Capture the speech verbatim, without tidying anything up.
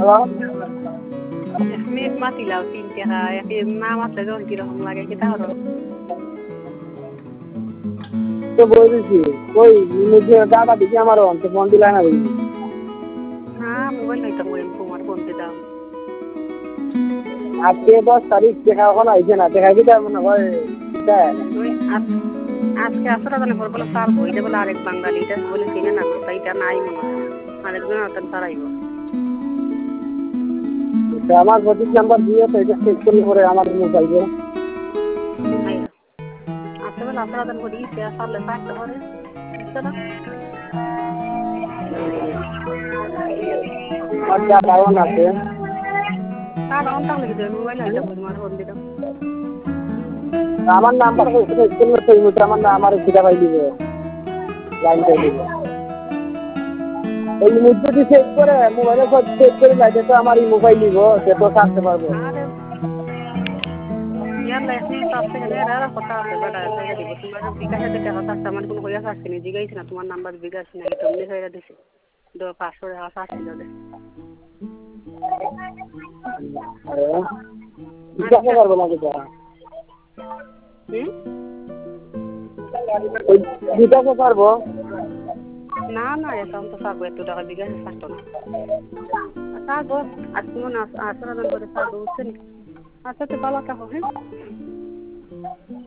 এক মিনিট মাতিলাও তিন টাকা এক না মাতলে যখন কিরকম লাগে কি তাহলে তো বলছি ওই নিজে দাদা দিকে আমার অন্ত ফোন দিলা না বলি হ্যাঁ মোবাইল হয়তো তোমার ফোন দিতাম আজকে দশ তারিখ দেখা এখন আইছে না দেখা দিতে মনে হয় ওই আজকে আসলে জানে বলে স্যার বইতে বলে আরেক বাঙালি এটা বলে চিনে না তো এইটা নাই মনে হয় আরেকজন আতেন তারাইব আমার পঁচিশ নাম্বার দিয়ে তো এটা চেক করলে পরে আমার মোবাইলে আচ্ছা বলে আসলে জান বলি সে আসলে পাইতে পারে বুঝছো না আচ্ছা কারণ আছে কার অন তাহলে কি মোবাইল হইতা তোমার ফোন দিতাম আমার নাম্বার চেক করলে সেই মতো আমার না আমার সেটা পাই দিব লাইন পাই দিব এই মুহূর্তে চেক করে মোবাইলে সব চেক করে লাইতে তো আমার এই মোবাইল নিব সে তো কাটতে পারবো ইয়ার লাইসেন্স তার থেকে দেয় আর কথা আছে বেটা সাইডে দিব তোমার বিকাশে যে টাকা আছে আমার কোনো হইয়া আসছে না জিগাইছ না তোমার নাম্বার বিকাশ নাই তুমি সাইডে দিছি দো পাঁচশো টাকা আছে দে বিকাশে পারবো না কি হুম বিকাশে পারবো না না অ্যাকাউন্ট তো পারবো এত টাকা বিকাশে পারতো না পারবো আর তুমি না আসলে করে পারবো বুঝছেন আচ্ছা তো ভালো থাকো হ্যাঁ